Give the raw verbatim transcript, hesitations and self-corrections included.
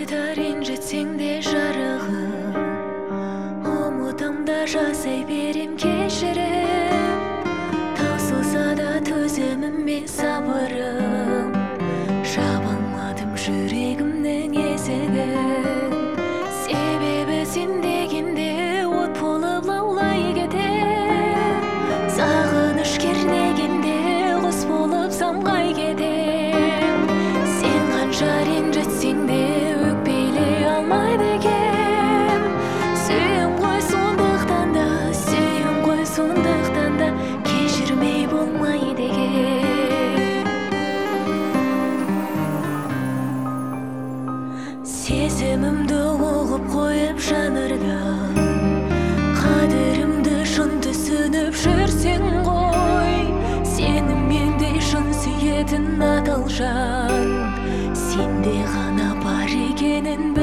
Қайта ренжітсең де жарығым, ұмытамда жасай берем кешірім. Таусылса да төзімім мен сабырым, жаба алмадым жүрегімнің есігін. Себебі сен дегенде от болып лаулай кетем, сағыныш кернегенде құс болып самғай кетем. Сен қанша ренжітсең де өкпелей алмайды екем. Сүйем ғой сондықтан да, сүйем ғой сондықтан да, кешірмей болмайды екен. Сезімімді оғып қойып жанардан, қадірімді шын түсініп жүрсең ғой. Сені мендей шын сүйетін адал жан сенде ғана бар екенін